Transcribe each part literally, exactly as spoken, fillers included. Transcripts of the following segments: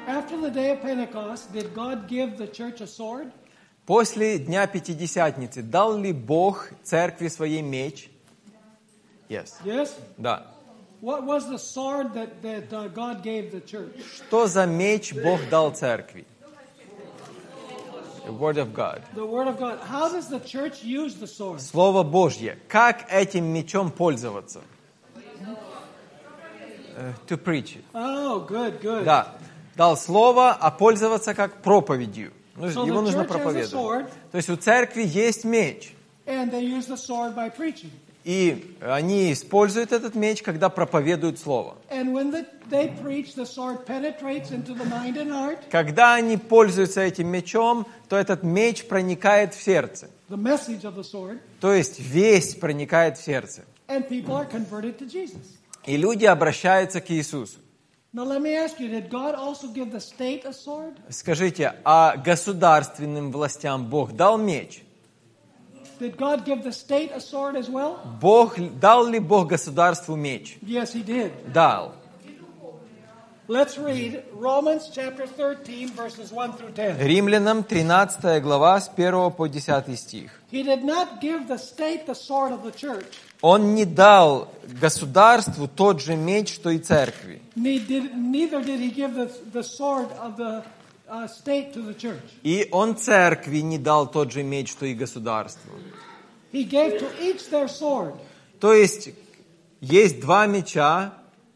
After the day of Pentecost, did God give the church a sword? После Дня Пятидесятницы дал ли Бог церкви своей меч? Yes. Yes. Да. What was the sword that, that uh, God gave the church? Что за меч Бог дал церкви? The word of God. The word of God. How does the church use the sword? Слово Божье. Как этим мечом пользоваться? Uh, to preach it. Oh, good, good. Да. Дал слово, а пользоваться как проповедью. Ну, So его the нужно church has a проповедовать. sword, То есть у церкви есть меч. and they use the sword by preaching. И они используют этот меч, когда проповедуют слово. And when the, they preach, the sword penetrates into the mind and heart. Когда они пользуются этим мечом, то этот меч проникает в сердце. The message of the sword, То есть весть проникает в сердце. and people are converted to Jesus. И люди обращаются к Иисусу. Now let me ask you, did God also give the state a sword? Скажите, а государственным властям Бог дал меч? Did God give the state a sword as well? Бог, дал ли Бог государству меч? Yes, he did. Дал. Let's read Romans chapter thirteen, verses one through ten. Римлянам тринадцатая глава с первого по десятый стих. He did not give the state the sword of the church. Он не дал государству тот же меч, что и церкви. Neither did he give the, the sword of the uh, state to the church. И он церкви не дал тот же меч, что и государству. He gave to each their sword. То есть есть два меча,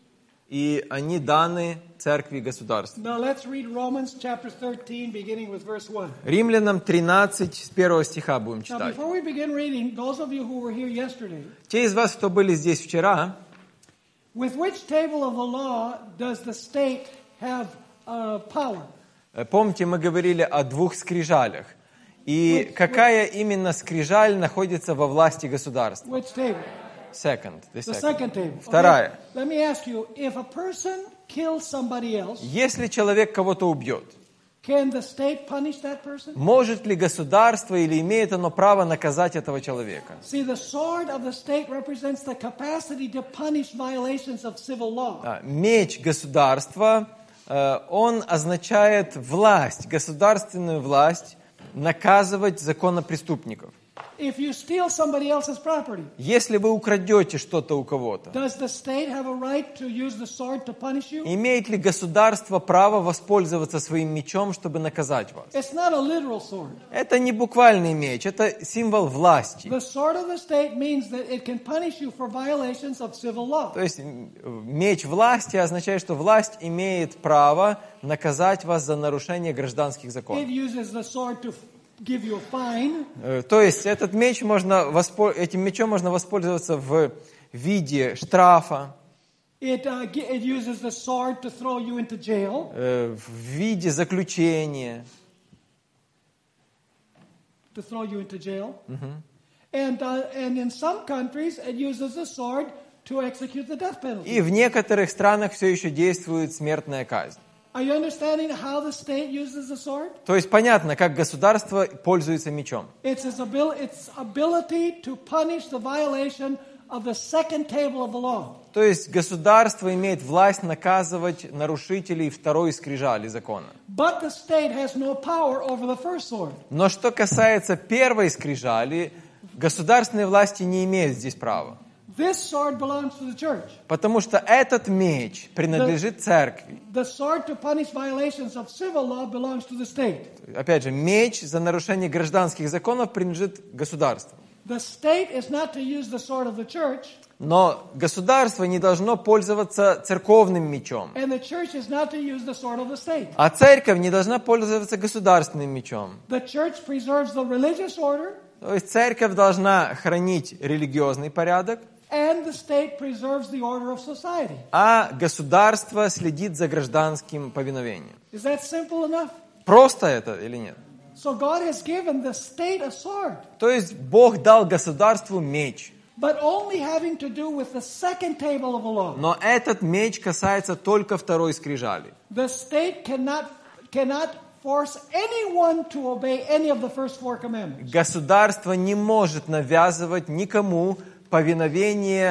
и они даны церкви и государству. Now let's read Romans chapter thirteen, beginning with verse one. Римлянам тринадцать, с первого стиха будем Now читать. before we begin reading, those of you who were here yesterday, Те из вас, кто были здесь вчера, with which table of the law does the state have uh, power? помните, мы говорили о двух скрижалях. И какая именно скрижаль находится во власти государства? Which table? Second. The The second. second table. Вторая. Okay. Let me ask you, if a person kills somebody else, Если человек кого-то убьет, can the state punish that person? может ли государство или имеет оно право наказать этого человека? See, the sword of the state represents the capacity to punish violations of civil law. А, Меч государства, э, он означает власть, государственную власть наказывать законопреступников. If you steal somebody else's property, Если вы украдете что-то у кого-то, does the state have a right to use the sword to punish you? имеет ли государство право воспользоваться своим мечом, чтобы наказать вас? It's not a literal sword. Это не буквальный меч, это символ власти. The sword of the state means that it can punish you for violations of civil law. То есть меч власти означает, что власть имеет право наказать вас за нарушение гражданских It законов. uses the sword to give you a fine. Э, То есть этот меч можно воспо- этим мечом можно воспользоваться в виде штрафа, It, uh, gi- it uses the sword to throw you into jail. э, в виде заключения. To throw you into jail. And, uh, and in some countries, it uses the sword to execute the death penalty. И в некоторых странах все еще действует смертная казнь. Are you understanding how the state uses the sword? То есть понятно, как государство пользуется мечом. It's its, abil- its ability to punish the violation of the second table of the law. То есть государство имеет власть наказывать нарушителей второй скрижали закона. But the state has no power over the first sword. Но что касается первой скрижали, государственные власти не имеют здесь права. This sword belongs to the church. Потому что этот меч принадлежит церкви. The sword to punish violations of civil law belongs to the state. Опять же, меч за нарушение гражданских законов принадлежит государству. The state is not to use the sword of the church, Но государство не должно пользоваться церковным мечом. and the church is not to use the sword of the state. А церковь не должна пользоваться государственным мечом. The church preserves the religious order, То есть церковь должна хранить религиозный порядок, and the state preserves the order of society. а государство следит за гражданским повиновением. Is that simple enough? Просто это или нет? So God has given the state a sword, То есть Бог дал государству меч. but only having to do with the second table of the law. Но этот меч касается только второй скрижали. The state cannot cannot force anyone to obey any of the first four commandments. Государство не может навязывать никому повиновение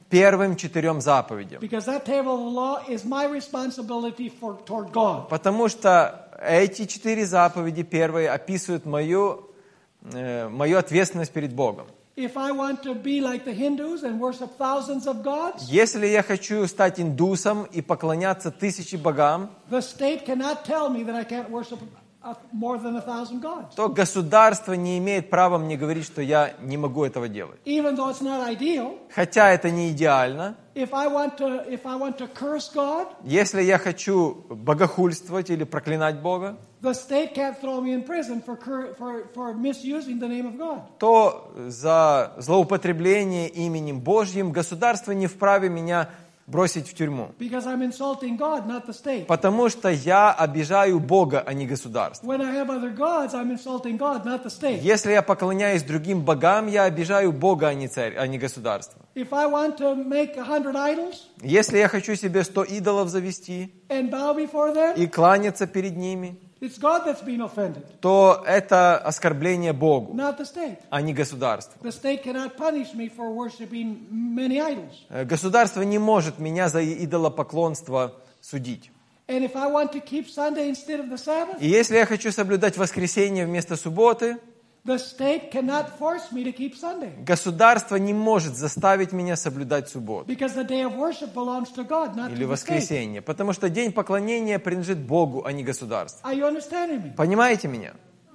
первым четырем заповедям. Because that table of the law is my responsibility for, toward God. Потому что эти четыре заповеди первые описывают мою, э, мою ответственность перед Богом. If I want to be like the Hindus and worship thousands of gods, Если я хочу стать индусом и поклоняться тысячи богам, the state cannot tell me that I can't worship uh, more than a thousand gods. то государство не имеет права мне говорить, что я не могу этого делать. Even though it's not ideal, Хотя это не идеально. if I want to, if I want to curse God, Если я хочу богохульствовать или проклинать Бога, the state can't throw me in prison for, cur- for, for misusing the name of God. то за злоупотребление именем Божьим государство не вправе меня бросить в тюрьму. Because I'm insulting God, not the state. Потому что я обижаю Бога, а не государство. When I have other gods, I'm insulting God, not the state. Если я поклоняюсь другим богам, я обижаю Бога, а не царь, а не государство. If I want to make a hundred idols Если я хочу себе сто идолов завести and bow before them, и кланяться перед ними, it's God that's being offended, то это оскорбление Богу, not the state. а не государству. The state cannot punish me for worshiping many idols. Э, Государство не может меня за идолопоклонство судить. And if I want to keep Sunday instead of the Sabbath, И если я хочу соблюдать воскресенье вместо субботы, the state cannot force me to keep Sunday. государство не может заставить меня соблюдать субботу Because the day of worship belongs to God, not или to the state. воскресенье, потому что день поклонения принадлежит Богу, а не государству. Are you understanding me? Понимаете меня?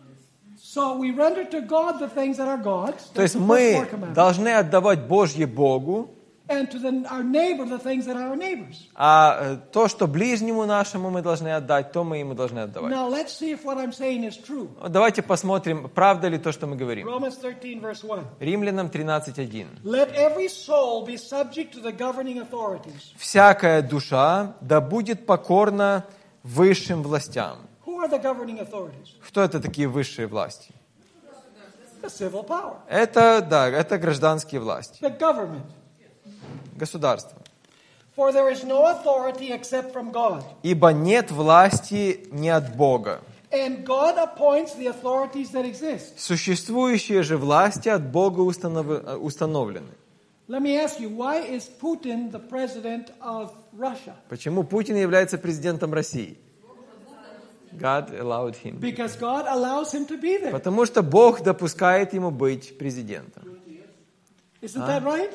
So we render to God the things that are God's. То есть That's the first мы four commandments. должны отдавать Божье Богу, And to the, our neighbor the things that are our neighbors. а э, то, что ближнему нашему мы должны отдать, то мы ему должны отдавать. Now let's see if what I'm saying is true. Вот давайте посмотрим, правда ли то, что мы говорим. Romans thirteen verse one. Римлянам тринадцать один. Let every soul be subject to the governing authorities. «Всякая душа да будет покорна высшим властям». Who are the governing authorities? Кто это такие высшие власти? The civil power. Это, да, это гражданские власти, The government. государство. For there is no authority except from God. «Ибо нет власти не от Бога». And God appoints the authorities that exist. Существующие же власти от Бога установ- установлены. Let me ask you, why is Putin the president of Russia? Почему Путин является президентом России? God allowed him. Because God allows him to be there. Потому что Бог допускает ему быть президентом. Isn't that right?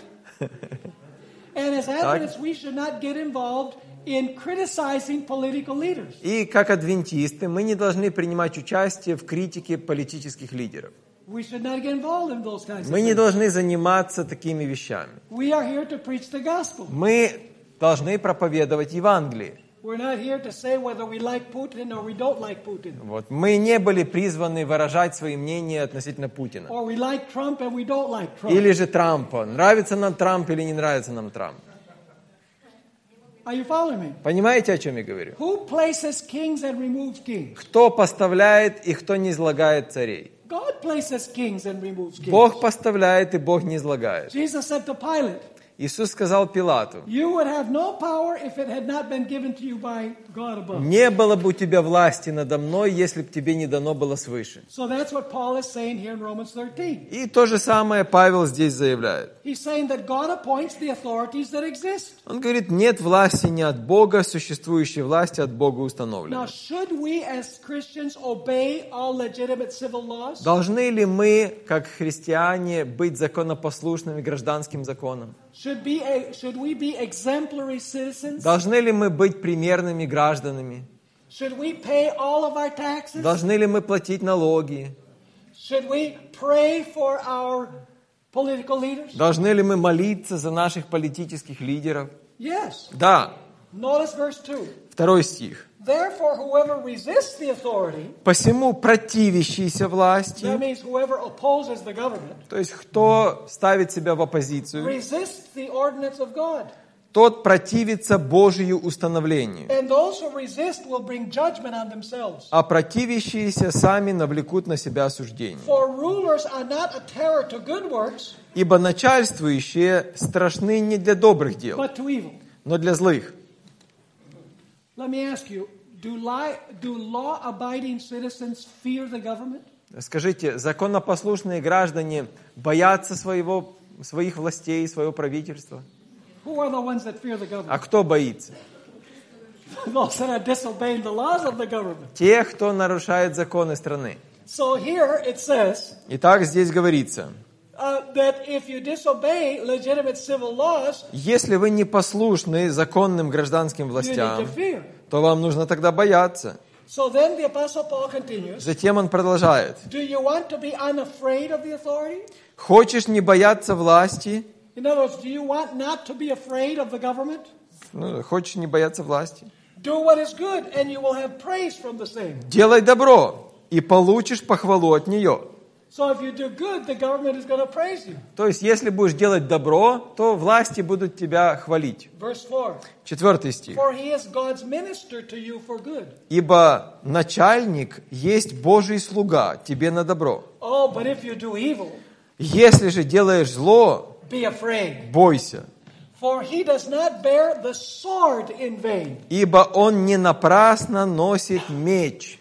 And as Adventists, we should not get involved in criticizing political leaders. И как адвентисты мы не должны принимать участие в критике политических лидеров. We should not get involved in those kinds of Мы не things. должны заниматься такими вещами. We are here to preach the gospel. Мы должны проповедовать Евангелие. We're not here to say whether we like Putin or we don't like Putin. Вот. Мы не были призваны выражать свои мнения относительно Путина. Or we like Trump and we don't like Trump. Или же Трампа. Нравится нам Трамп или не нравится нам Трамп. Are you following me? Понимаете, о чем я говорю? Who places kings and removes kings? Кто поставляет и кто не излагает царей? God places kings and removes kings. Бог поставляет и Бог не излагает. Jesus said to Pilate, Иисус сказал Пилату: you would have no power if it had not been given to you by God above. «Не было бы у тебя власти надо мной, если бы тебе не дано было свыше». So that's what Paul is saying here in Romans thirteen. И то же самое Павел здесь заявляет. He's saying that God appoints the authorities that exist. Он говорит, нет власти не от Бога, существующие власти от Бога Now, установлены. should we as Christians obey all legitimate civil laws? Должны ли мы, как христиане, быть законопослушными гражданским законам? Should, be a, should we be exemplary citizens? Должны ли мы быть примерными гражданами? Should we pay all of our taxes? Должны ли мы платить налоги? Should we pray for our political leaders? Должны ли мы молиться за наших политических лидеров? Yes. Да. Notice verse two. Второй стих. Therefore, whoever resists the authority, «Посему противящийся that власти», means whoever opposes the government, то есть кто ставит себя в оппозицию, resists the ordinance of God. тот противится Божию установлению, And those who resist will bring judgment on themselves. а противящиеся сами навлекут на себя осуждение. For rulers are not a terror to good works, Ибо начальствующие страшны не для добрых дел, but to evil. но для злых. Let me ask you, do, li- do law-abiding citizens fear the government? Скажите, законопослушные граждане боятся своего, своих властей, своего правительства? Who are the ones that fear the government? А кто боится? Those that are disobeying the laws of the government. Тех, кто нарушает законы страны. So here it says Итак, здесь говорится, uh, that if you disobey legitimate civil laws, если вы не послушны законным гражданским you need властям, to fear. то вам нужно тогда бояться. So then the Apostle Paul continues. Затем он продолжает. Do you want to be unafraid of the authority? Хочешь не бояться власти? In other words, do you want not to be afraid of the government? Ну, хочешь не бояться власти? Do what is good, and you will have praise from the same. Делай добро, и получишь похвалу от нее. So if you do good, the government is going to praise you. То есть, если будешь делать добро, то власти будут тебя хвалить. Verse four. Четвертый стих. For he is God's minister to you for good. Ибо начальник есть Божий слуга тебе на добро. Oh, but if you do evil, Если же делаешь зло, be afraid. бойся, For he does not bear the sword in vain. ибо он не напрасно носит меч.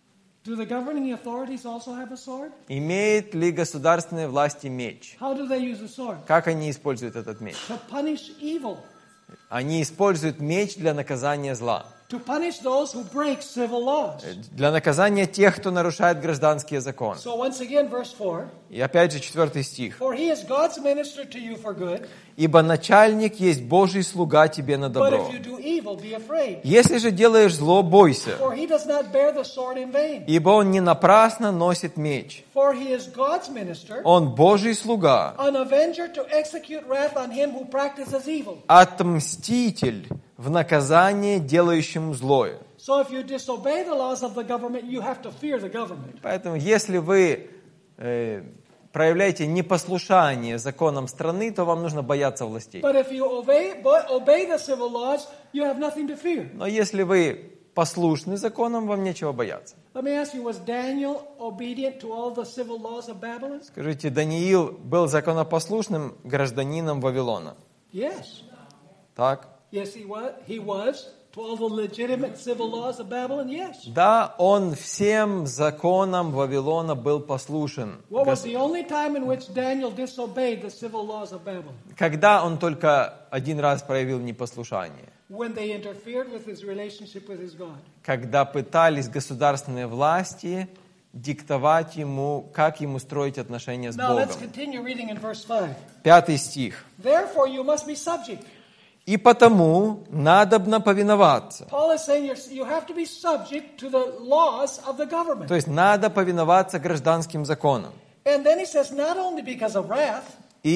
Do the governing authorities also have a sword? Имеет ли государственные власти меч? How do they use a sword? Как они используют этот меч? To punish evil. Они используют меч для наказания зла. To punish those who break civil laws. Для наказания тех, кто нарушает гражданские законы. So once again, verse four. И опять же четвертый стих. For he is God's minister to you for good. Ибо начальник есть Божий слуга тебе на But добро. if you do evil, be afraid. Если же делаешь зло, бойся, For he does not bear the sword in vain. ибо он не напрасно носит меч. For he is God's minister, Он Божий слуга, an avenger to execute wrath on him who practices evil. отмститель в наказание делающему злое. So if you disobey the laws of the government, you have to fear the government. Поэтому, если вы э, проявляете непослушание законам страны, то вам нужно бояться властей. But if you obey, bo- obey the civil laws, you have nothing to fear. Но если вы послушны законам, вам нечего бояться. Let me ask you, was Daniel obedient to all the civil laws of Babylon? Скажите, Даниил был законопослушным гражданином Вавилона? Yes. Так? Yes, he was. He was to all the legitimate civil laws of Babylon. Yes. Да, он всем законам Вавилона был послушен. What was the only time in which Daniel disobeyed the civil laws of Babylon? Когда он только один раз проявил непослушание? When they interfered with his relationship with his God. Когда пытались государственные власти диктовать ему, как ему строить отношения с Now let's Богом. continue reading in verse five. Пятый стих. Therefore you must be subject. «И потому надобно повиноваться». Paul is saying you're, you have to be subject to the laws of the government. То есть надо повиноваться гражданским законам. And then he says not only because of wrath,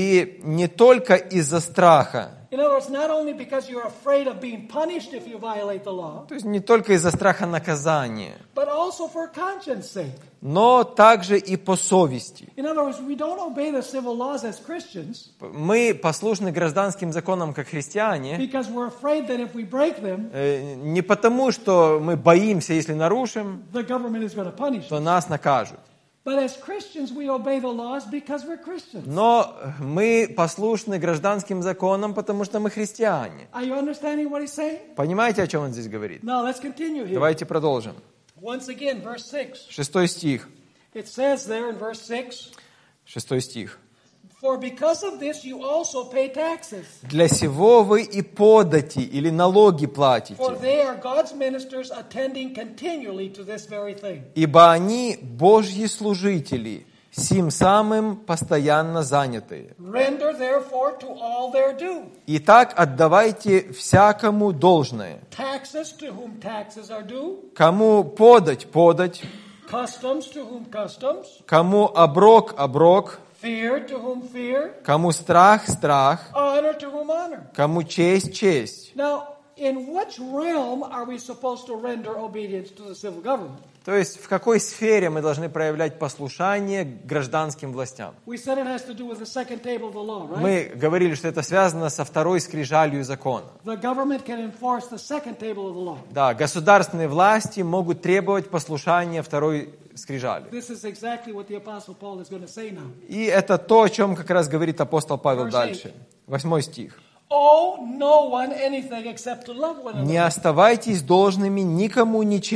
И не только из-за страха, in other words, not only because you're afraid of being punished if you violate the law, то есть не только из-за страха наказания, but also for conscience sake. но также и по совести. In other words, we don't obey the civil laws as Christians Мы послушны гражданским законам как христиане, because we're afraid that if we break them, э, не потому, что мы боимся, если нарушим, the government is going to punish то us. нас накажут. But as Christians, we obey the laws because we're Christians. Но мы послушны гражданским законам, потому что мы христиане. Are you understanding what he's saying? Понимаете, о чем он здесь говорит? Now let's continue here. Давайте продолжим. Once again, verse six. Шестой стих. It says there in verse six, Шестой стих. for because of this you also pay taxes, «Для сего вы и подати или налоги платите, for they are God's ministers attending continually to this very thing. ибо они Божьи служители, сим самым постоянно занятые. Render therefore to all their due. Итак, отдавайте всякому должное. Taxes to whom taxes are due, Кому подать – подать, customs to whom customs, кому оброк – оброк, fear to whom fear, кому страх – страх, honor to whom honor. кому честь – честь». Now, in which realm are we supposed to render obedience to the civil government? То есть, в какой сфере мы должны проявлять послушание гражданским властям? We said it has to do with the second table of the law, right? Мы говорили, что это связано со второй скрижалью закона. The government can enforce the second table of the law. Да, государственные власти могут требовать послушания второй скрижали. This is exactly what the Apostle Paul is going to say now. И это то, о чем как раз говорит апостол Павел Verse дальше. Восьмой стих. Owe no one anything except to love one «Не another. оставайтесь должными никому ничем, For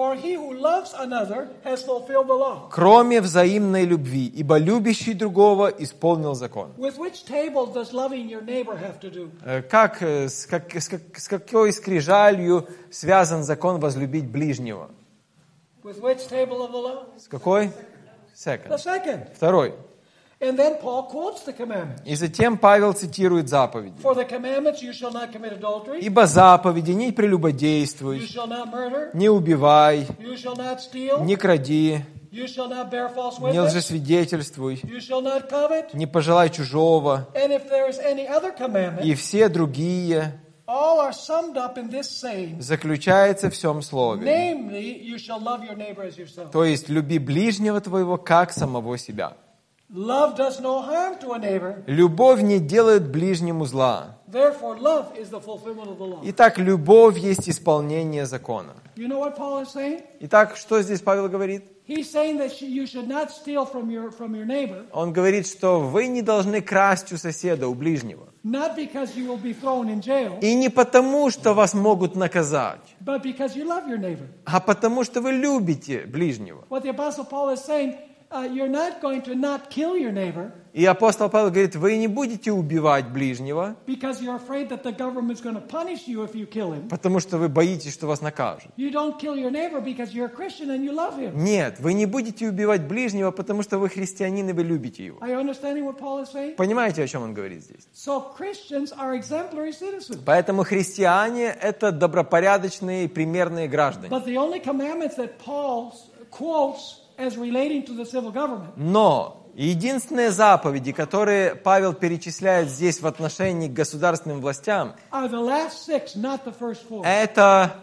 For he who loves another has fulfilled the law. Кроме взаимной любви, ибо любящий другого исполнил закон. With which table does loving your neighbor have to do? Э, Как, э, с, как, с, как- с какой скрижалью связан закон возлюбить ближнего? With which table of the law? С какой? The Second. second. Второй. And then Paul quotes the commandments. И затем Павел цитирует заповеди. For the commandments, you shall not commit adultery, Ибо заповеди: не you прелюбодействуй, shall not murder, не убивай, you shall not steal, не кради, you shall not bear false не witness, лжесвидетельствуй, you shall not covet, не пожелай чужого. and if there is any other commandment, И все другие all are summed up in this saying, заключается в всем слове. namely, you shall love your neighbor as yourself. То есть люби ближнего твоего как самого себя. Love does no harm to a neighbor, Любовь не делает ближнему зла. therefore love is the fulfillment of the law. Итак, любовь есть исполнение закона. You know what Paul is saying? Итак, что здесь Павел говорит? He's saying that you should not steal from your, from your neighbor, Он говорит, что вы не должны красть у соседа, у ближнего. not because you will be thrown in jail, И не потому, что вас могут наказать, but because you love your neighbor. а потому, что вы любите ближнего. What the Apostle Paul is saying, uh, you're not going to not kill your neighbor И апостол Павел говорит, вы не будете убивать ближнего, because you're afraid that the government's going to punish you if you kill him. потому что вы боитесь, что вас накажут. You don't kill your neighbor because you're a Christian and you love him. Нет, вы не будете убивать ближнего, потому что вы христианин и вы любите его. Are you understanding what Paul is saying? Понимаете, о чем он говорит здесь? So Christians are exemplary citizens. Поэтому христиане – это добропорядочные, примерные граждане. But the only commandments that Paul quotes as relating to the civil government Но единственные заповеди, которые Павел перечисляет здесь в отношении к государственным властям, are the last six, not the first four. это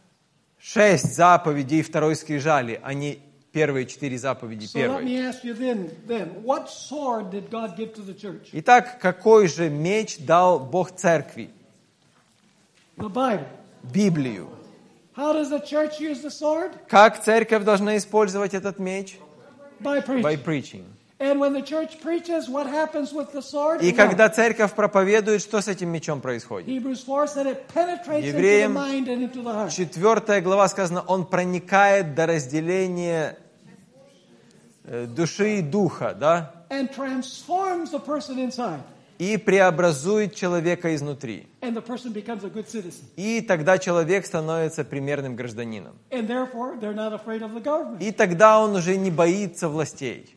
шесть заповедей второй скрижали, а не первые четыре заповеди So let первой. me ask you then, then, what sword did God give to the church? Итак, какой же меч дал Бог церкви? The Bible. Библию. How does the church use the sword? Как церковь должна использовать этот меч? By preaching. By preaching. And when the church preaches, what happens with the sword? И And когда what? церковь проповедует, что с этим мечом происходит? Hebrews four said it penetrates into the Евреям mind and into the heart. Четвертая глава сказано, он проникает до разделения э, души и духа, да? And transforms the person inside. И преобразует человека изнутри. And the person becomes a good citizen. И тогда человек становится примерным гражданином. And therefore, they're not afraid of the government. И тогда он уже не боится властей.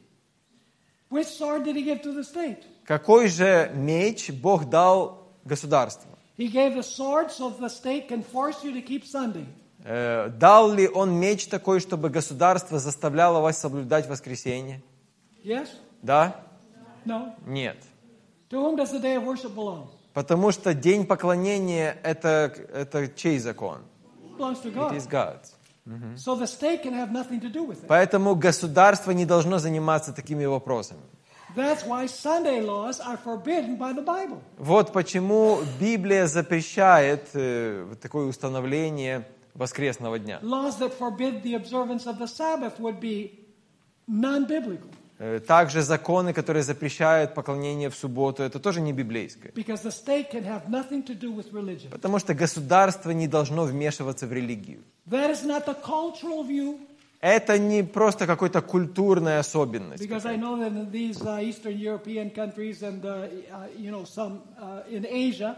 Which sword did he give to the state? Какой же меч Бог дал государству? He gave the sword so that the state can force you to keep Sunday. Э, Дал ли он меч такой, чтобы государство заставляло вас соблюдать воскресенье? Yes? Да? No? Нет. To whom does the day of worship belong? Потому что день поклонения это, это чей закон? It belongs to It God. is God's. So the state can have nothing to do with it. Поэтому государство не должно заниматься такими вопросами. That's why Sunday laws are forbidden by the Bible. Вот почему Библия запрещает э, вот такое установление воскресного дня. Laws that forbid the observance of the Sabbath would be non-biblical Э, Также законы, которые запрещают поклонение в субботу, это тоже не библейское. because the state can have nothing to do with religion. Потому что государство не должно вмешиваться в религию. That is not the cultural view, Это не просто какая-то культурная особенность. because I know that in these uh, Eastern European countries and uh, uh, you know some uh, in Asia,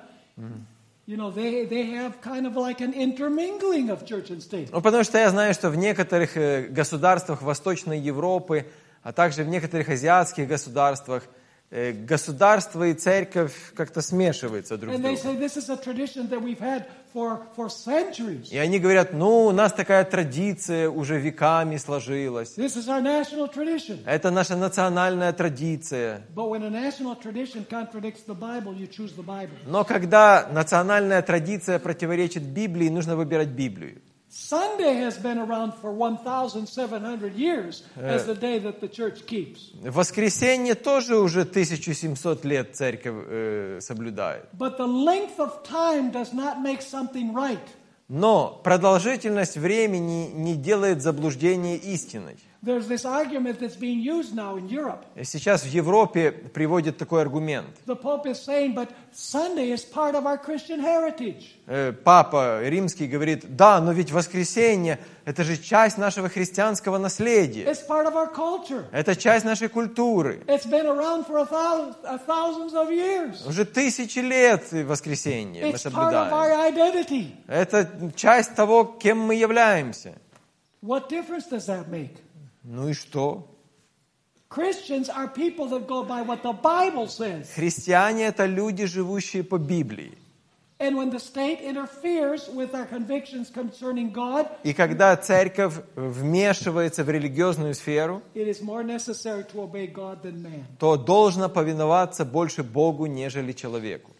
you know they they have kind of like an intermingling of church and state. Ну, потому что я знаю, что в некоторых э, государствах Восточной Европы, а также в некоторых азиатских государствах, э, государство и церковь как-то смешиваются друг с And they другом. say this is a tradition that we've had for for centuries. И они говорят, ну, у нас такая традиция уже веками сложилась. This is our national tradition. Это наша национальная традиция. But when a national tradition contradicts the Bible, you choose the Bible. Но когда национальная традиция противоречит Библии, нужно выбирать Библию. Sunday has been around for seventeen hundred years as the day that the church keeps. Воскресенье тоже уже тысяча семьсот лет церковь э, соблюдает. But the length of time does not make something right. Но продолжительность времени не делает заблуждение истиной. There's this argument that's being used now in Europe. Сейчас в Европе приводят такой аргумент. The Pope is saying, but Sunday is part of our Christian heritage. Э, Папа Римский говорит, да, но ведь воскресенье это же часть нашего христианского наследия. It's part of our culture. Это часть нашей культуры. It's been around for a thousand, a thousands of years. Уже тысячи лет воскресенье мы It's part of соблюдаем. our identity. Это часть того, кем мы являемся. What difference does that make? Ну и что? Christians are people that go by what the Bible says. Христиане — это люди, живущие по Библии. And when the state interferes with our convictions concerning God, И когда церковь вмешивается в религиозную сферу, it is more necessary to obey God than man. то должно повиноваться больше Богу, нежели человеку.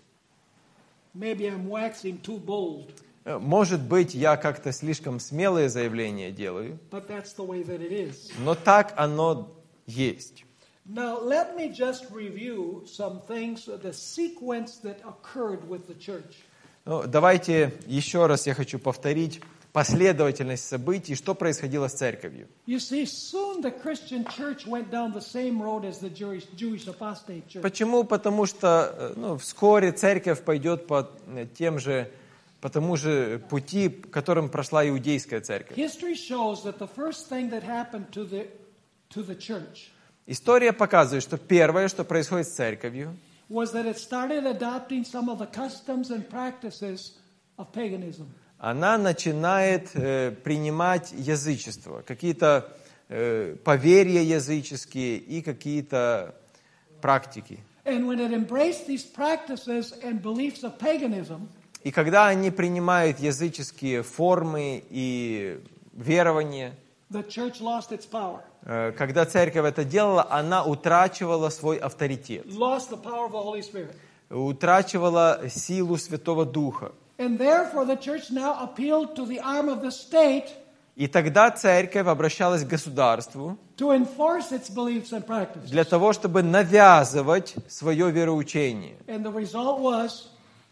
Maybe I'm waxing too bold, Может быть, я как-то слишком смелые заявления делаю, but that's the way that it is. но так оно есть. Now, let me just review some things, the sequence that occurred with the church. Ну, давайте еще раз я хочу повторить последовательность событий, что происходило с церковью. You see, soon the Christian church went down the same road as the Jewish, Jewish apostate church. Почему? Потому что ну, вскоре церковь пойдет по тем же, по тому же пути, которым прошла иудейская церковь. History shows that the first thing that happened to the, to the church История показывает, что первое, что происходит с церковью, was that it started adopting some of the customs and practices of paganism. она начинает э, принимать язычество, какие-то э, поверья языческие и какие-то практики. And when it embraced these practices and beliefs of paganism, И когда они принимают языческие формы и верования, the church lost its power, э, когда церковь это делала, она утрачивала свой авторитет, lost the power of the Holy Spirit. утрачивала силу Святого Духа. And therefore the church now appealed to the arm of the state И тогда церковь обращалась к государству to enforce its beliefs and practices. для того, чтобы навязывать свое вероучение. And the result was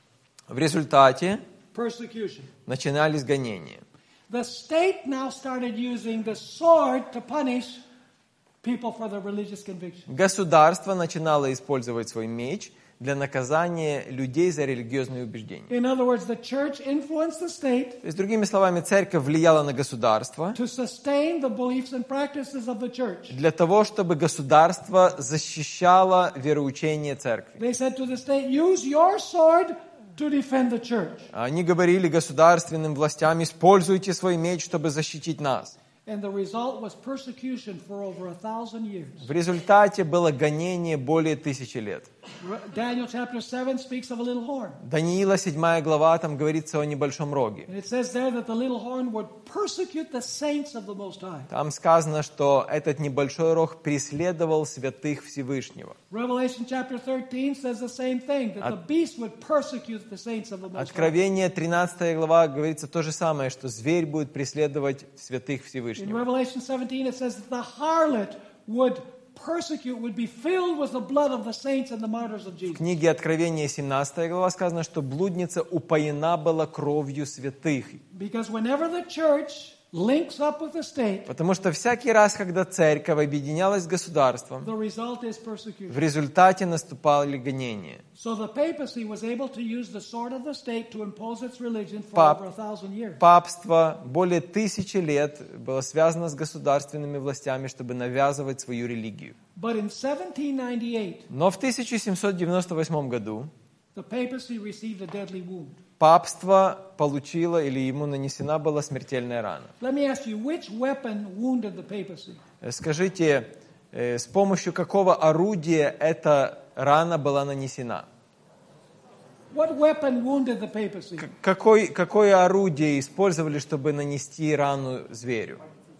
В результате persecution. начинались гонения. The state now started using the sword to punish people for their religious conviction. Государство начинало использовать свой меч для наказания людей за религиозные убеждения. In other words, the church influenced the state То есть, другими словами, церковь влияла на государство to sustain the beliefs and practices of the church. для того, чтобы государство защищало вероучение церкви. They said to the state, use your sword to defend the church. Они говорили государственным властям: используйте свой меч, чтобы защитить нас. And the result was persecution for over a thousand years. В результате было гонение более тысячи лет. Daniel chapter seven speaks of a little horn. Даниила седьмая глава, там говорится о небольшом роге. And it says there that the little horn would persecute the saints of the Most High. Там сказано, что этот небольшой рог преследовал святых Всевышнего. Revelation chapter thirteen says the same thing, that the beast would persecute the saints of the Most High. Откровение тринадцатая глава говорится то же самое, что зверь будет преследовать святых In Всевышнего. Revelation seventeen it says that the harlot would persecute, would be filled with the blood of the saints and the martyrs of В Jesus. книге Откровения семнадцатая глава сказано, что блудница упоена была кровью святых. Because whenever the church links up with the state, Потому что всякий раз, когда церковь объединялась с государством, the result is в persecution. результате наступали гонения. So the papacy was able to use the sword of the state to impose its religion for Пап- over a thousand years. Папство более тысячи лет было связано с государственными властями, чтобы навязывать свою религию. But in seventeen ninety-eight, Но в тысяча семьсот девяносто восьмом году the papacy received a deadly wound. папство получило или ему нанесена была смертельная рана. Let me ask you, which weapon wounded the papacy? Э, Скажите, э, с помощью какого орудия эта рана была нанесена? What weapon wounded the papacy? К- Какой, какое орудие использовали, чтобы нанести рану зверю?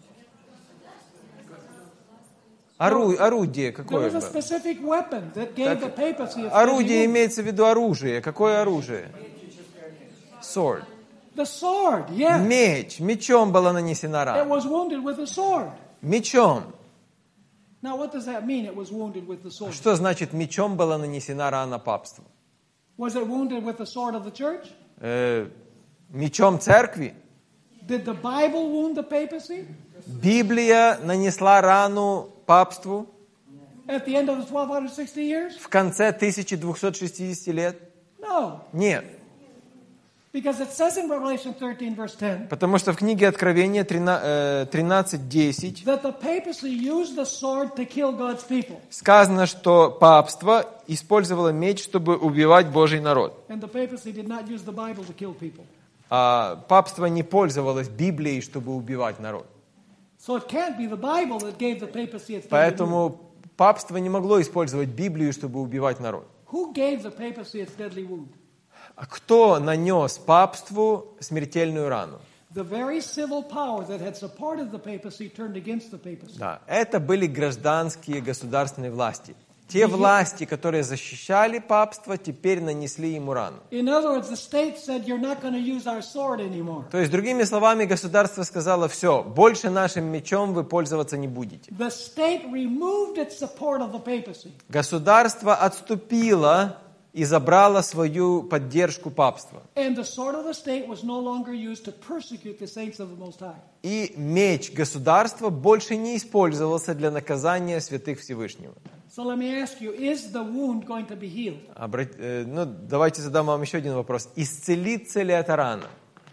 Ору- орудие There какое was a было? specific weapon that gave the papacy a Орудие deadly wound. имеется в виду оружие. Какое оружие? Sword. The sword, yeah. Меч. Мечом была нанесена It рана. was wounded with a sword. Мечом. Now, what does that mean? It was wounded with the sword. Что значит мечом была нанесена рана папству? Was it wounded with the sword of the church? Э, мечом церкви? Did the Bible wound the papacy? Библия нанесла рану папству At the end of the twelve sixty years? в конце тысяча двести шестидесяти лет? No. Нет. Because it says in Revelation thirteen, verse ten, Потому что в книге Откровения тринадцать десять that the papacy used the sword to kill God's people. сказано, что папство использовало меч, чтобы убивать Божий народ. And the papacy did not use the Bible to kill people. А папство не пользовалось Библией, чтобы убивать народ. So it can't be the Bible that gave the papacy its deadly wound. Поэтому папство не могло использовать Библию, чтобы убивать народ. Who gave the papacy its deadly wound? А кто нанес папству смертельную рану? The very civil power that had supported the papacy turned against the papacy. Да, это были гражданские государственные власти. Те власти, которые защищали папство, теперь нанесли ему рану. In other words, the state said, you're not going to use our sword anymore. То есть, другими словами, государство сказало: все, больше нашим мечом вы пользоваться не будете. The state removed its support of the papacy. Государство отступило и забрало свою поддержку папства. And the sword of the state was no longer used to persecute the saints of the Most High. И меч государства больше не использовался для наказания святых Всевышнего. So let me ask you, is the wound going to be healed? Обрат... э, Ну, давайте задам вам еще один вопрос. Исцелится ли эта рана?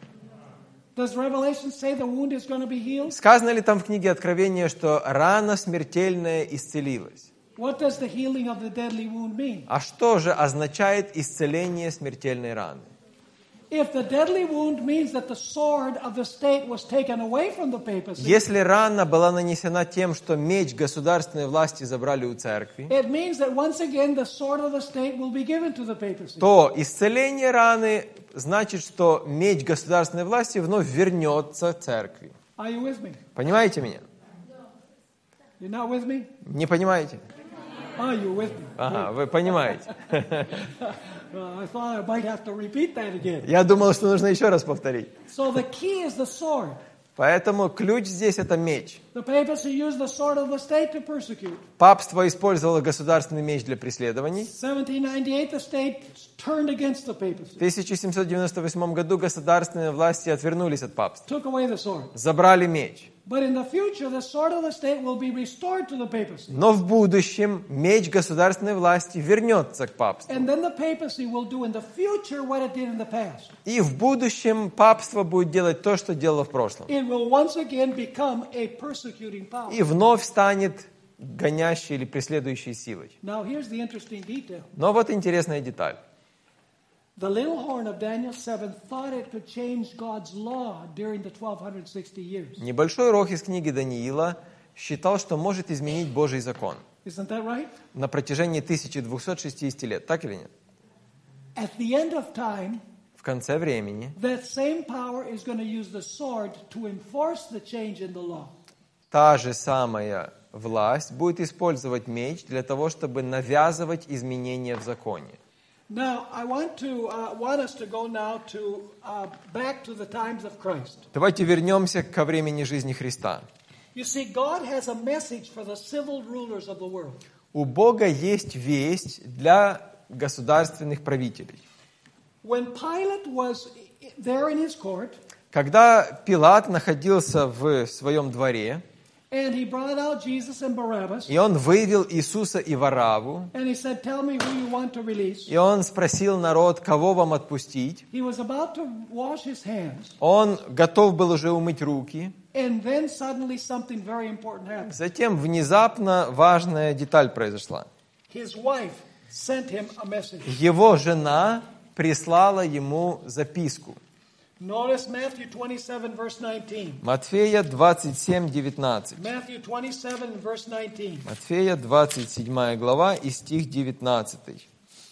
Does Revelation say the wound is going to be healed? Сказано ли там в книге Откровения, что рана смертельная исцелилась? What does the healing of the deadly wound mean? А что же означает исцеление смертельной раны? If the deadly wound means that the sword of the state was taken away from the papacy, Если рана была нанесена тем, что меч государственной власти забрали у церкви, it means that once again the sword of the state will be given to the papacy. то исцеление раны значит, что меч государственной власти вновь вернется церкви. Are you with me? Понимаете меня? You're not with me? Не понимаете? Are you with me? Ага, вы понимаете. Uh, I thought I might have to repeat that again. Я думал, что нужно еще раз повторить. So the key is the sword. Поэтому ключ здесь — это меч. The papacy used the sword of the state to persecute. Папство использовало государственный меч для преследований. seventeen ninety-eight, the state turned against the papacy, В тысяча семьсот девяносто восьмом году государственные власти отвернулись от папства, took away the sword. забрали меч. But in the future, the sword of the state will be restored to the papacy. Но в будущем меч государственной власти вернется к папству. And then the papacy will do in the future what it did in the past. И в будущем папство будет делать то, что делало в прошлом. It will once again become a persecuting power. И вновь станет гонящей или преследующей силой. Now here's the interesting detail. Но вот интересная деталь. The little horn of Daniel seven thought it could change God's law during the twelve sixty years. Небольшой рог из книги Даниила считал, что может изменить Божий закон Isn't that right? на протяжении тысяча двести шестьдесят лет. Так или нет? At the end of time, В конце времени that same power is going to use the sword to enforce the change in the law. та же самая власть будет использовать меч для того, чтобы навязывать изменения в законе. Now, I want to uh, want us to go now to uh, back to the times of Christ. Давайте вернемся ко времени жизни Христа. You see, God has a message for the civil rulers of the world. У Бога есть весть для государственных правителей. When Pilate was there in his court, Когда Пилат находился в своем дворе, and he brought out Jesus and Barabbas, и он вывел Иисуса и Варавву, and he said, "Tell me who you want to release." и он спросил народ, кого вам отпустить. He was about to wash his hands, Он готов был уже умыть руки. and then suddenly something very important happened. Затем внезапно важная деталь произошла. His wife sent him a message. Его жена прислала ему записку. Notice Matthew twenty-seven, verse nineteen. Матфея двадцать семь, девятнадцать. Matthew twenty-seven, verse nineteen. Матфея двадцать седьмая глава и стих девятнадцатый.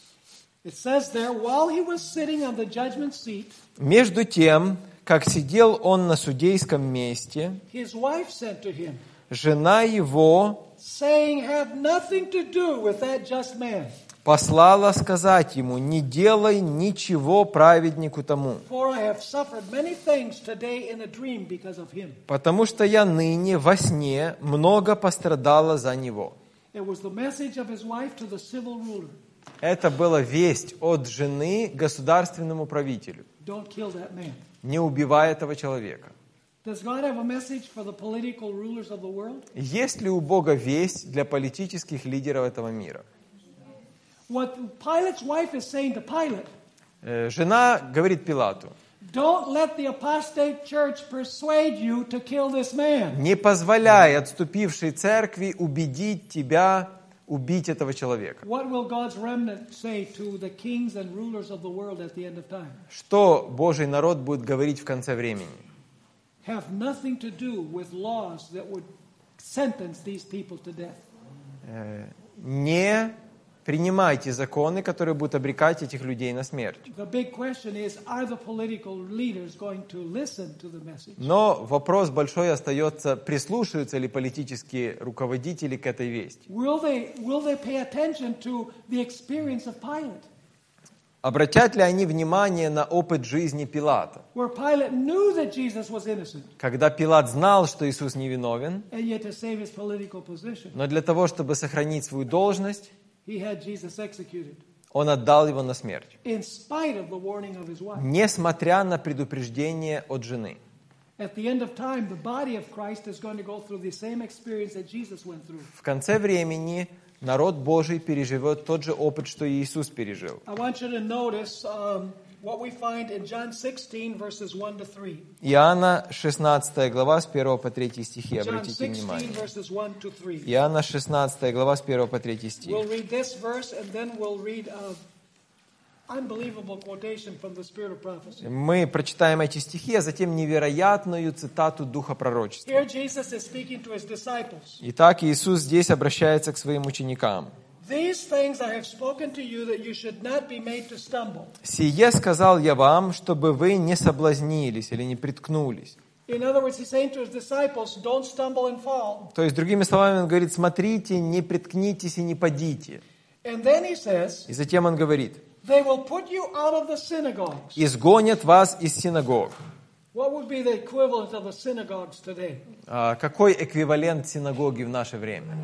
It says there, while he was sitting on the judgment seat, Между тем, как сидел он на судейском месте, his wife sent to him, жена его saying, "Have nothing to do with that just man, послала сказать ему: не делай ничего праведнику тому, for I have suffered many things today in a dream because of him." потому что я ныне во сне много пострадала за него. It was the message of his wife to the civil ruler. Это была весть от жены государственному правителю. Don't kill that man. Не убивай этого человека. Does God have a message for the political rulers of the world? Есть ли у Бога весть для политических лидеров этого мира? What Pilate's wife is saying to Pilate, Э, Жена говорит Пилату: Don't let the apostate church persuade you to kill this man. не позволяй отступившей церкви убедить тебя убить этого человека. What will God's remnant say to the kings and rulers of the world at the end of time? Что Божий народ будет говорить в конце времени? Have nothing to do with laws that would sentence these people to death. Э, Не принимайте законы, которые будут обрекать этих людей на смерть. The big question is, are the political leaders going to listen to the message? Но вопрос большой остается, прислушаются ли политические руководители к этой вести? Will they, will they pay attention to the experience of Pilate? Обратят ли они внимание на опыт жизни Пилата? Where Pilate knew that Jesus was innocent, Когда Пилат знал, что Иисус невиновен, and yet to save his political position, но для того, чтобы сохранить свою должность, he had Jesus executed, он отдал его на смерть, in spite of the warning of his wife. несмотря на предупреждение от жены. At the end of time, the body of Christ is going to go through the same experience that Jesus went through. В конце времени народ Божий переживет тот же опыт, что и Иисус пережил. I want you to notice um, what we find in John sixteen, verses one to three. Иоанна шестнадцатая глава с первого по третий стихи, John обратите sixteen, внимание. verses one to three. Иоанна шестнадцатая глава с первого по третий стих. We'll read this verse and then we'll read an unbelievable quotation from the Spirit of Prophecy. Мы прочитаем эти стихи, а затем невероятную цитату Духа пророчества. Here Jesus is speaking to his disciples. Итак, Иисус здесь обращается к своим ученикам. These things I have spoken to you that you should not be made to stumble. «Сие сказал я вам, чтобы вы не соблазнились или не приткнулись». In other words, he's saying to his disciples, don't stumble and fall. То есть, другими словами, он говорит: смотрите, не приткнитесь и не падите. And then he says, И затем он говорит: they will put you out of the synagogues. изгонят вас из синагог. What would be the equivalent of the synagogues today? А какой эквивалент синагоги в наше время?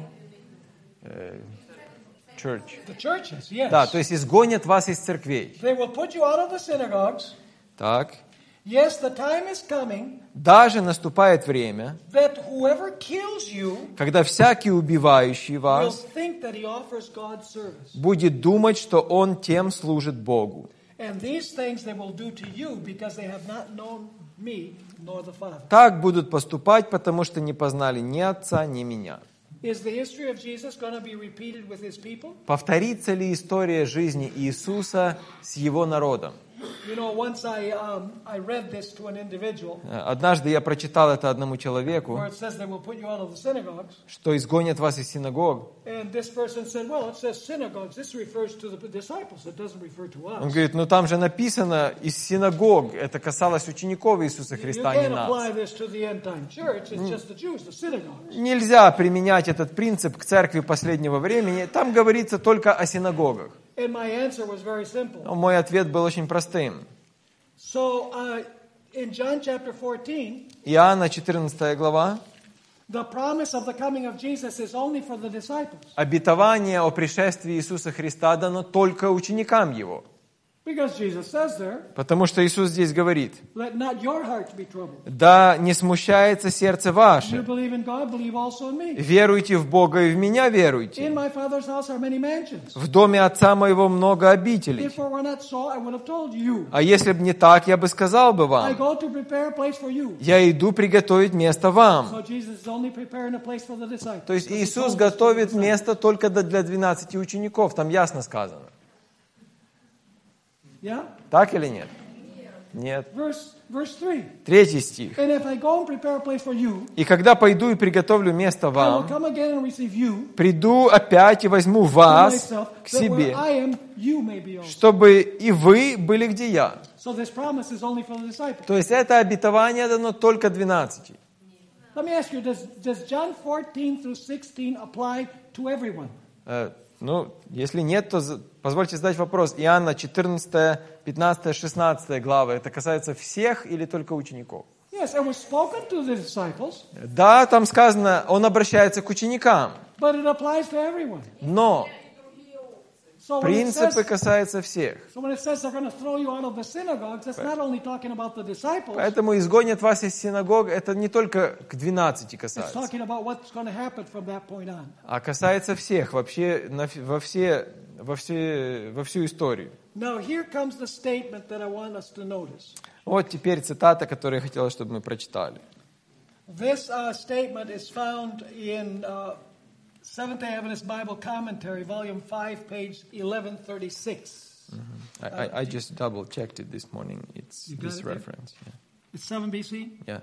Э, Church. The churches, yes. Да, то есть изгонят вас из церквей. They will put you out of the synagogues. Так. Yes, the time is coming Даже наступает время, that whoever kills you когда всякий убивающий will вас think that he offers God service. будет думать, что он тем служит Богу. And these things they will do to you because they have not known me nor the Father. Так будут поступать, потому что не познали ни Отца, ни Меня. Is the history of Jesus going to be repeated with his people? Повторится ли история жизни Иисуса с Его народом? You know, once I um, I read this to an individual, Однажды я прочитал это одному человеку, where it says they will put you out of the synagogues, что изгонят вас из синагог. and this person said, "Well, it says synagogues. This refers to the disciples. It doesn't refer to Он us. говорит: ну там же написано из синагог, это касалось учеников Иисуса You Христа, не can't apply нас. this to the end time church. It's just the Jews, the synagogues." Нельзя применять этот принцип к церкви последнего времени, там говорится только о синагогах. And my answer was very simple. Но мой ответ был очень простым. So, uh, in John chapter fourteen, Иоанна четырнадцатая глава, the promise of the coming of Jesus is only for the disciples. обетование о пришествии Иисуса Христа дано только ученикам Его. Because Jesus says there, Потому что Иисус здесь говорит: let not your hearts be troubled. да не смущается сердце You ваше. believe in God, believe also in me. Веруйте в Бога и в Меня In веруйте. my Father's house are many mansions. В доме Отца Моего много обителей. If it were not so, I would have told you. А если бы не так, я бы сказал бы I вам: go to prepare a place for you. я иду приготовить место вам. So Jesus is only preparing a place for the disciples. То есть But he Иисус told us готовит to the disciples. место только для двенадцати учеников, там ясно сказано. Yeah? Так или нет? Нет. Verse, verse three. Третий стих. And if I go and prepare a place for you, «И когда пойду и приготовлю место I will вам, come again and receive you приду опять и возьму to вас myself, к that where себе, I am, you may be also. чтобы и вы были где я». So this promise is only for the disciples. То есть это обетование дано только двенадцати. Let me ask you, does, does John fourteen through sixteen apply to everyone? Э, Ну, если нет, то за- позвольте задать вопрос. Иоанна четырнадцатая, пятнадцатая, шестнадцатая главы, это касается всех или только учеников? Yes, it was spoken to the disciples, Да, там сказано, он обращается к ученикам, but it applies to everyone. но So when, it принципы says, касаются всех. so when it says they're going to throw you out of the synagogues, that's not only talking about the disciples, Поэтому изгонят вас из синагог, это не только к двенадцати it's касается, talking about what's going to happen from that point on. а касается всех, вообще на ф- во все во, все, во всю историю. Now here comes the statement that I want us to notice. Вот теперь цитата, которую я хотел, чтобы мы прочитали. This uh, statement is found in uh, Seventh-day Adventist Bible Commentary, Volume five, page eleven thirty-six. I, I, I just double checked it this morning. It's You got this it there? reference. Yeah. It's seven B C? Yeah.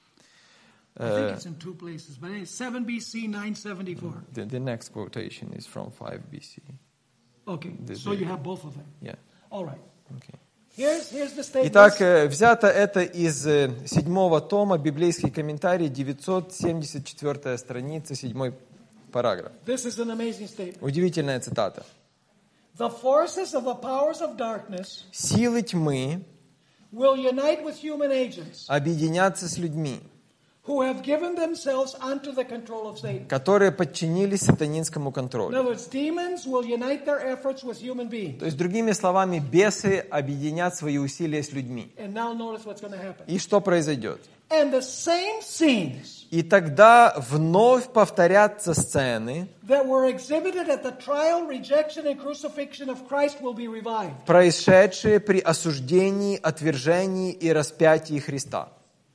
I think Uh, it's in two places, but it's seven B C nine seventy-four. the, the next quotation is from five B C. Okay, The- so the- you have both of them. Yeah. All right. Okay. Here's, here's the statement. Итак, э, взято это из э, седьмого тома, библейский комментарий, девятьсот семьдесят четвёртая страница, седьмой параграф. This is an amazing statement. Удивительная цитата. The forces of the powers of darkness «Силы тьмы will unite with human agents объединятся с людьми, who have given themselves unto the control of Satan. которые подчинились сатанинскому In контролю». other words, demons will unite their efforts with human beings. То есть, другими словами, бесы объединят свои усилия с людьми. And now notice what's going to happen. И что произойдет? And the same scenes И тогда вновь повторятся сцены, that were exhibited at the trial, rejection, and crucifixion of Christ will be revived. происшедшие при осуждении, отвержении и распятии Христа.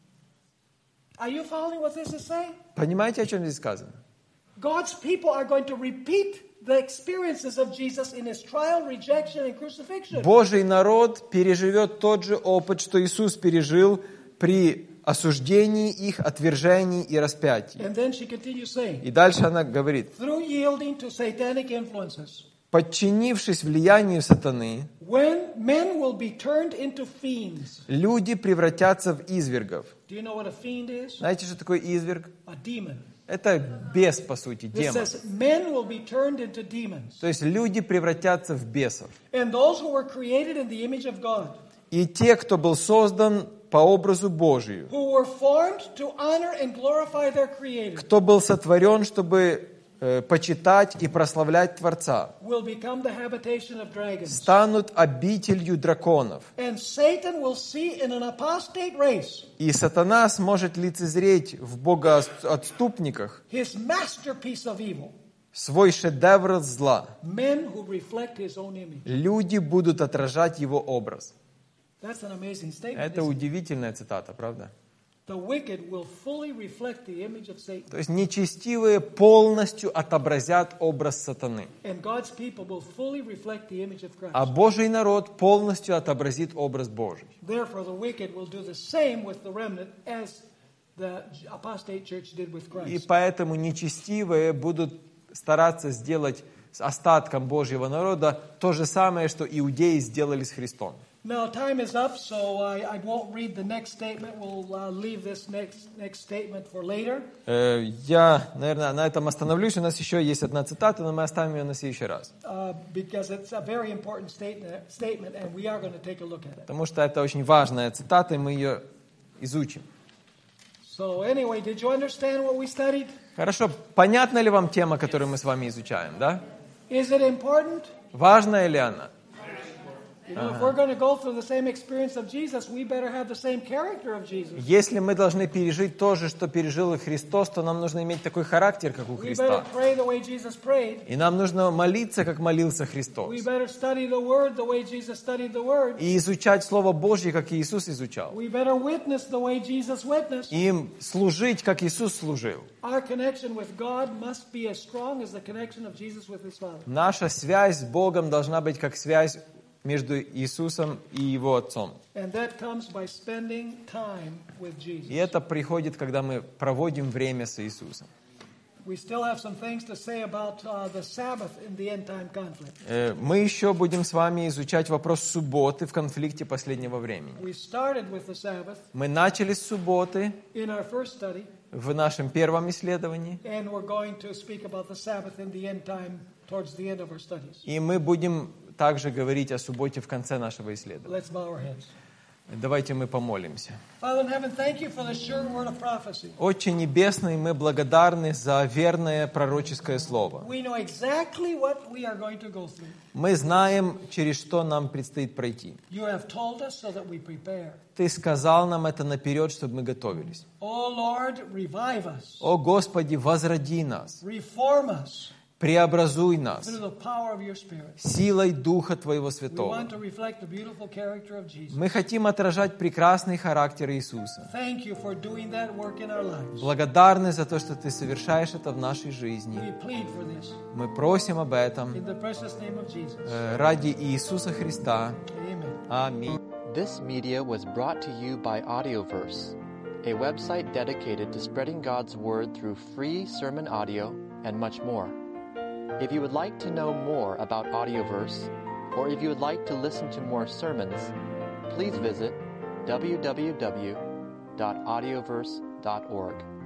Are you following what this is saying? Понимаете, о чем здесь сказано? God's people are going to repeat the experiences of Jesus in his trial, rejection, and crucifixion. Божий народ переживет тот же опыт, что Иисус пережил при осуждении их, отвержении и распятии. And then she continues saying, И дальше она говорит, through yielding to satanic influences, подчинившись влиянию сатаны, when men will be turned into fiends. люди превратятся в извергов. Do you know what a fiend is? Знаете, что такое изверг? A demon. Это бес, по сути, It демон. says men will be turned into demons. То есть люди превратятся в бесов. And those who were created in the image of God, И те, кто был создан по образу Божию, who were formed to honor and glorify their Creator, кто был сотворен, чтобы э, почитать и прославлять Творца, will become the habitation of dragons. станут обителью драконов. And Satan will see in an apostate race И сатана сможет лицезреть в богоотступниках his masterpiece of evil, свой шедевр зла. men who reflect his own image. Люди будут отражать его образ. That's an amazing statement. Это isn't it? удивительная цитата, правда? The wicked will fully reflect the image of Satan, То есть нечестивые полностью отобразят образ сатаны, and God's people will fully reflect the image of Christ. а Божий народ полностью отобразит образ Божий. Therefore, the wicked will do the same with the remnant as the apostate church did with И Christ. поэтому нечестивые будут стараться сделать с остатком Божьего народа то же самое, что иудеи сделали с Христом. Now, time is up, so I, I won't read the next statement. We'll uh, leave this next next statement for later. Э, Я, наверное, на этом остановлюсь. У нас еще есть одна цитата, но мы оставим ее на следующий раз. Uh, because it's a very important statement, statement, and we are going to take a look at it. Потому что это очень важная цитата, и мы ее изучим. So anyway, did you understand what we studied? Хорошо, понятна ли вам тема, которую мы с вами изучаем, да? Is it important? Важная ли она? You know, if we're going to go through the same experience of Jesus, we better have the same character of Jesus. Если мы должны пережить то же, что пережил и Христос, то нам нужно иметь такой характер, как у We better Христа. pray the way Jesus prayed. И нам нужно молиться, как молился Христос. We better study the Word the way Jesus studied the Word. И изучать Слово Божье, как Иисус изучал. We better witness the way Jesus witnessed. И им служить, как Иисус служил. Our connection with God must be as strong as the connection of Jesus with His Father. Наша связь с Богом должна быть как связь между Иисусом и Его Отцом. And that comes by spending time with Jesus. И это приходит, когда мы проводим время с Иисусом. We still have some things to say about uh, the Sabbath in the end time conflict. Э, Мы еще будем с вами изучать вопрос субботы в конфликте последнего времени. We started with the Sabbath Мы начали с субботы in our first study, в нашем первом исследовании, and we're going to speak about the Sabbath in the end time towards the end of our studies. и мы будем также говорить о субботе в конце нашего исследования. Let's bow our heads. Давайте мы помолимся. Father in heaven, thank you for the sure word of prophecy. Отче Небесный, мы благодарны за верное пророческое слово. We know exactly what we are going to go through. Мы знаем, через что нам предстоит пройти. You have told us so that we prepare. Ты сказал нам это наперед, чтобы мы готовились. Oh Lord, revive us. О Господи, возроди нас, Reform us. Преобразуй нас through the power of your Spirit. силой Духа Твоего We Святого. want to reflect the beautiful character of Jesus. Мы хотим отражать прекрасный характер Иисуса. Thank you for doing that work in our lives. Благодарны за то, что Ты совершаешь это в нашей жизни. We plead for this Мы просим об этом in the precious name of Jesus. э, ради Иисуса Христа. Amen. Аминь. This media was brought to you by Audioverse, a website dedicated to spreading God's Word through free sermon audio and much more. If you would like to know more about Audioverse, or if you would like to listen to more sermons, please visit w w w dot audioverse dot org.